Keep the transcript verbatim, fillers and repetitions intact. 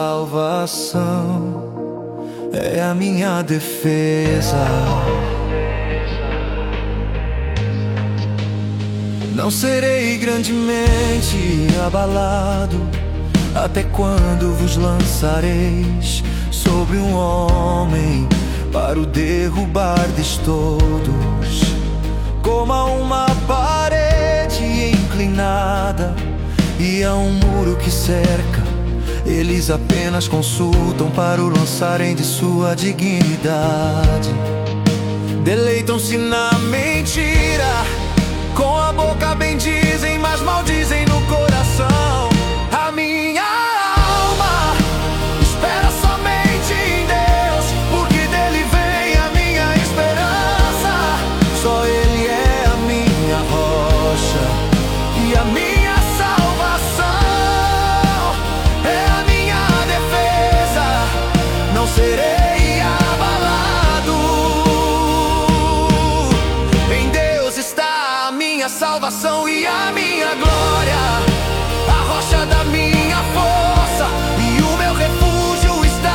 Salvação é a minha defesa. Não serei grandemente abalado, até quando vos lançareis sobre um homem para o derrubardes todos, como a uma parede inclinada e a um muro que cerca. Eles apenas consultam para o lançarem de sua dignidade. Deleitam-se na mentira, com a boca bendizem, mas maldizem no coração. A minha alma espera somente em Deus, porque dele vem a minha esperança. Só Ele é a minha rocha e a minha serei abalado. Em Deus está a minha salvação e a minha glória.